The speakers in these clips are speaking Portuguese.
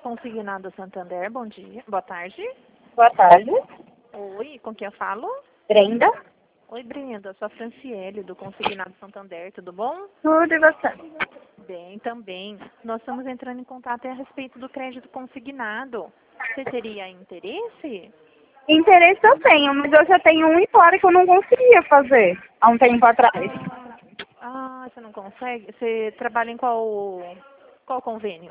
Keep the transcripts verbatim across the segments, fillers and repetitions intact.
Consignado Santander, bom dia. Boa tarde. Boa tarde. Oi, com quem eu falo? Brenda. Oi, Brenda, sou a Franciele, do Consignado Santander, tudo bom? Tudo e você? Bem, também. Nós estamos entrando em contato a respeito do crédito consignado. Você teria interesse? Interesse eu tenho, mas eu já tenho um e fora que eu não conseguia fazer há um tempo atrás. Ah, ah, você não consegue? Você trabalha em qual, qual convênio?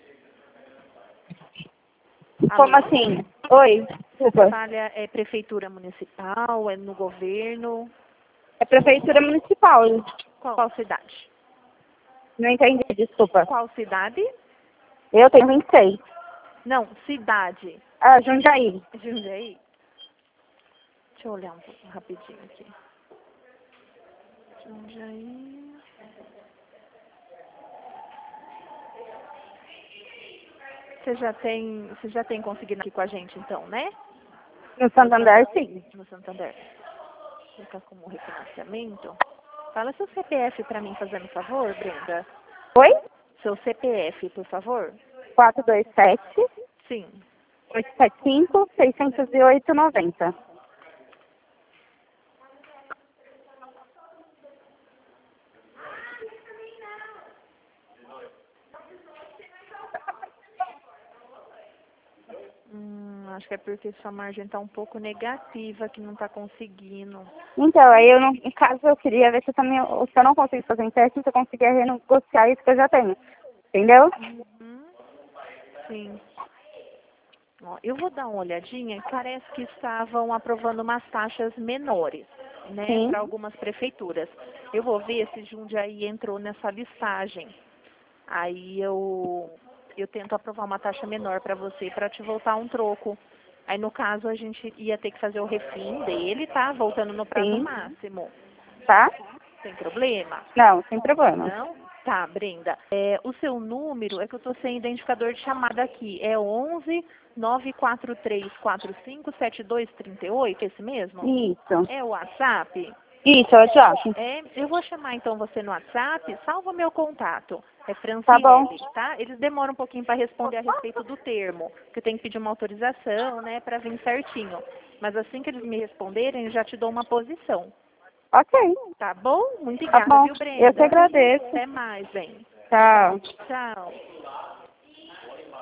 Como Alô? assim? Oi, Você desculpa. trabalha é prefeitura municipal, é no governo? É prefeitura municipal. Qual, qual cidade? Não entendi, desculpa. Qual cidade? Eu tenho vinte e seis. Não, cidade. Ah, Jundiaí. Jundiaí? Deixa eu olhar um pouco rapidinho aqui. Jundiaí. Você já tem, você já tem conseguido aqui com a gente então, né? No Santander, sim. No Santander. Fica como refinanciamento. Fala seu C P F para mim, fazendo favor, Brenda. Oi? Seu C P F, por favor. quatro dois sete, Sim. oito sete cinco, seis zero oito, nove zero. Hum, acho que é porque sua margem está um pouco negativa, que não está conseguindo. Então, aí eu não, em caso eu queria ver se eu, também, se eu não consigo fazer empréstimo, se eu conseguia renegociar isso que eu já tenho. Entendeu? Uhum. Sim. Ó, eu vou dar uma olhadinha. Parece que estavam aprovando umas taxas menores, né, Sim. para algumas prefeituras. Eu vou ver se Jundiaí entrou nessa listagem. Aí eu eu tento aprovar uma taxa menor para você para te voltar um troco. Aí no caso a gente ia ter que fazer o refim dele, tá? Voltando no prazo Sim. máximo. Tá? Sem problema? Não, sem problema. Não? Tá, Brenda. É, o seu número, é que eu estou sem identificador de chamada aqui. É onze nove quatro três quatro cinco sete dois três oito, esse mesmo? Isso. É o WhatsApp? Isso, eu te acho. É, eu vou chamar então você no WhatsApp, salva meu contato. É Tá bom. Franciele, tá? Eles demoram um pouquinho para responder a respeito do termo, que eu tenho que pedir uma autorização, né, para vir certinho. Mas assim que eles me responderem, eu já te dou uma posição. Ok. Tá bom? Muito Tá obrigada, bom. viu, Eu te Brenda? agradeço. Até mais, bem. Tchau. Tchau.